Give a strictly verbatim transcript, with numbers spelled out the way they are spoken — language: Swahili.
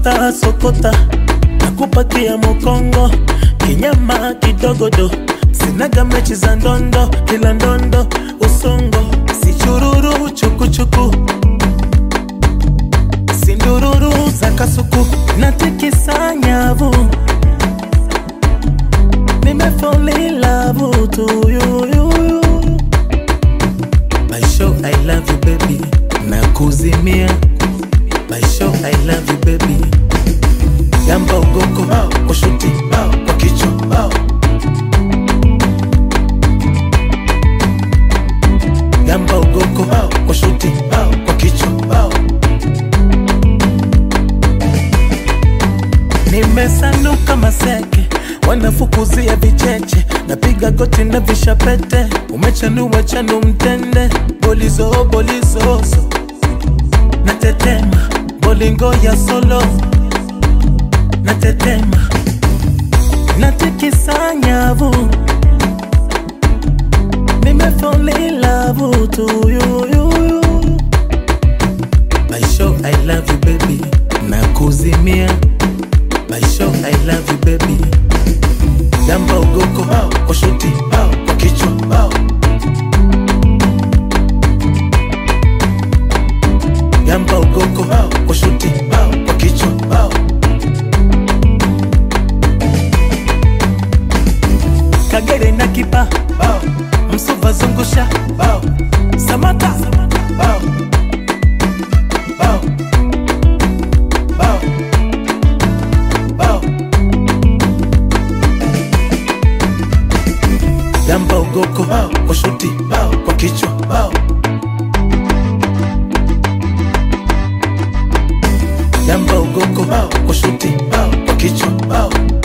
sokota sokota, nakupakia mokongo, kinyama kidogodo, sinaga mechi za ndondo, kila ndondo usongo, si chururu chuku chuku, sindururu za kasuku, natikisa nyavu, nime fall in love to you, you, you. By show I love you baby, nakuzimia. By show I love you baby. Yamba ugoko, kwa shuti, kwa kichwa. Yamba ugoko, kwa shuti, kwa kichwa. Nimesanuka maseke, wanafukuzia vicheche, napiga goti na vishapete, umechanua chanu mtende, bolizo bolizo so. Natetema, bolingo ya solo, natetema, natikisa nyavu, nime fall in love to you, you, you. By show I love you baby, nakuzimia. By show I love you baby. Yamba ugoko, kwa shuti, kwa kichwa. Yamba ugoko, kwa shuti, kwa kichwa. Kagere na kipa, msuva zungusha, Samata, Yamba ugoko, kwa shuti, kwa kichwa. Yamba ugoko, kwa shuti, kwa kichwa.